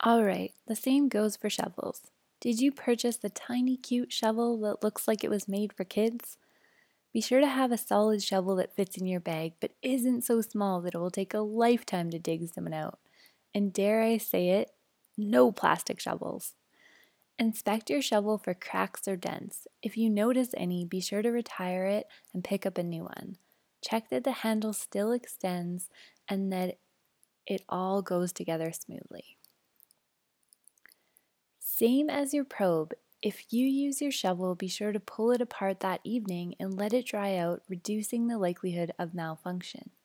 Alright, the same goes for shovels. Did you purchase the tiny cute shovel that looks like it was made for kids? Be sure to have a solid shovel that fits in your bag but isn't so small that it will take a lifetime to dig someone out. And dare I say it, no plastic shovels. Inspect your shovel for cracks or dents. If you notice any, be sure to retire it and pick up a new one. Check that the handle still extends and that it all goes together smoothly. Same as your probe, if you use your shovel, be sure to pull it apart that evening and let it dry out, reducing the likelihood of malfunction.